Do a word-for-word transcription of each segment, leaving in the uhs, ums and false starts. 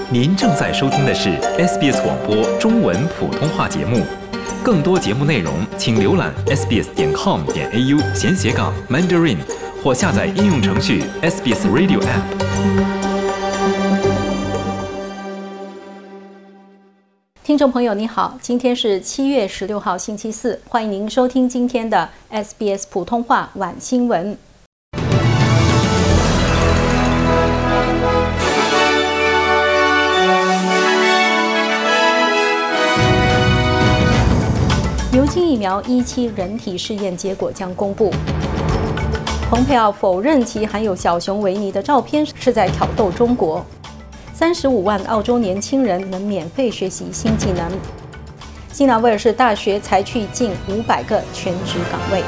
您正在收听的是 S B S 广播中文普通话节目。更多节目内容，请浏览 s b s 点 com 点 a u 闲斜杠 Mandarin， 或下载应用程序 S B S Radio App。 听众朋友你好，今天是七月十六号星期四，欢迎您收听今天的 S B S 普通话晚新闻。牛津疫苗一期人体试验结果将公布。蓬佩奥否认其含有小熊维尼的照片是在挑逗中国。三十五万澳洲年轻人能免费学习新技能。新南威尔士大学裁去近五百个全职岗位。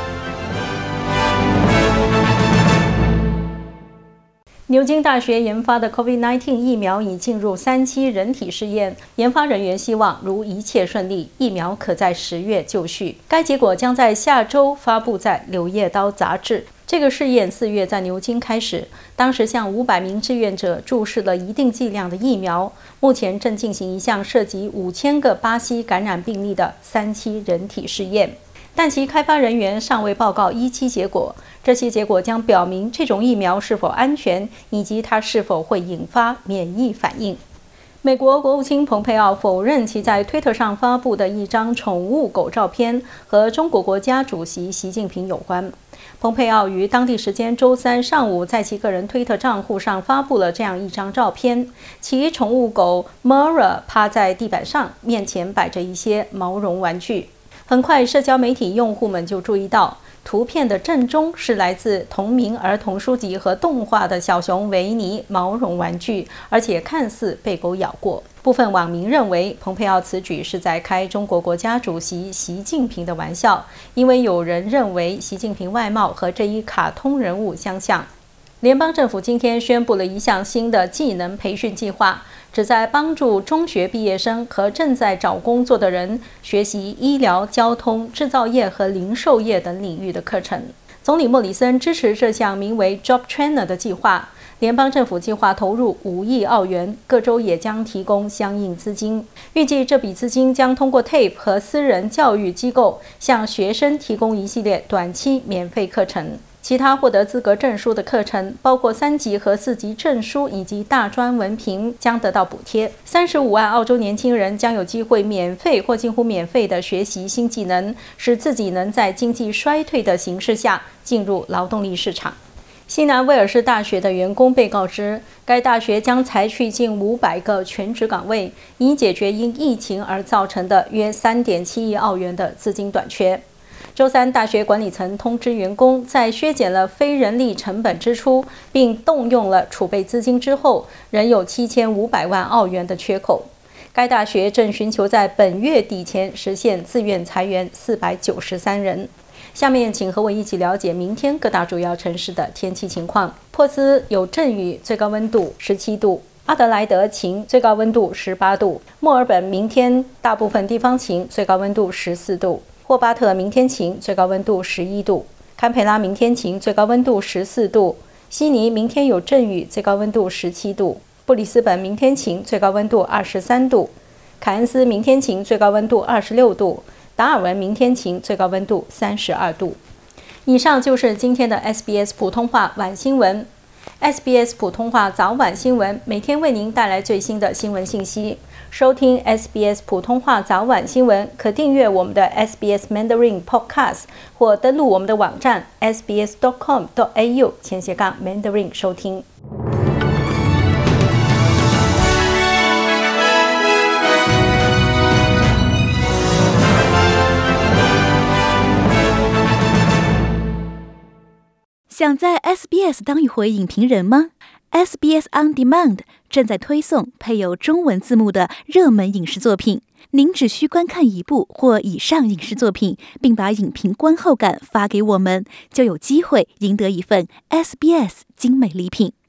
牛津大学研发的 COVID 十九 疫苗已进入三期人体试验，研发人员希望如一切顺利，疫苗可在十月就绪。该结果将在下周发布在《柳叶刀》杂志。这个试验四月在牛津开始，当时向五百名志愿者注射了一定剂量的疫苗。目前正进行一项涉及五千个巴西感染病例的三期人体试验，但其开发人员尚未报告一期结果。这些结果将表明这种疫苗是否安全，以及它是否会引发免疫反应。美国国务卿蓬佩奥否认其在推特上发布的一张宠物狗照片和中国国家主席习近平有关。蓬佩奥于当地时间周三上午在其个人推特账户上发布了这样一张照片，其宠物狗 Mara 趴在地板上，面前摆着一些毛绒玩具。很快，社交媒体用户们就注意到，图片的正中是来自同名儿童书籍和动画的小熊维尼毛绒玩具，而且看似被狗咬过。部分网民认为，蓬佩奥此举是在开中国国家主席习近平的玩笑，因为有人认为习近平外貌和这一卡通人物相像。联邦政府今天宣布了一项新的技能培训计划，旨在帮助中学毕业生和正在找工作的人学习医疗、交通、制造业和零售业等领域的课程。总理莫里森支持这项名为 Job Trainer 的计划。联邦政府计划投入五亿澳元，各州也将提供相应资金。预计这笔资金将通过 T A P E 和私人教育机构向学生提供一系列短期免费课程。其他获得资格证书的课程，包括三级和四级证书以及大专文凭，将得到补贴。三十五万澳洲年轻人将有机会免费或近乎免费地学习新技能，使自己能在经济衰退的形势下进入劳动力市场。新南威尔士大学的员工被告知，该大学将裁去近五百个全职岗位，以解决因疫情而造成的约 三点七亿澳元的资金短缺。周三，大学管理层通知员工，在削减了非人力成本支出，并动用了储备资金之后，仍有七千五百万澳元的缺口。该大学正寻求在本月底前实现自愿裁员四百九十三人。下面请和我一起了解明天各大主要城市的天气情况。珀斯有阵雨，最高温度十七度；阿德莱德晴，最高温度十八度；墨尔本明天大部分地方晴，最高温度十四度；霍巴特明天晴，最高温度十一度；堪培拉明天晴，最高温度十四度；悉尼明天有阵雨，最高温度十七度；布里斯本明天晴，最高温度二十三度；凯恩斯明天晴，最高温度二十六度；达尔文明天晴，最高温度三十二度。以上就是今天的 S B S 普通话晚新闻。S B S 普通话早晚新闻每天为您带来最新的新闻信息。收听 S B S 普通话早晚新闻，可订阅我们的 S B S Mandarin Podcast， 或登录我们的网站 s b s dot com dot a u 前斜杠 Mandarin 收听。 想在 S B S 当一回影评人吗？ S B S On Demand 正在推送配有中文字幕的热门影视作品，您只需观看一部或以上影视作品，并把影评观后感发给我们，就有机会赢得一份 S B S 精美礼品。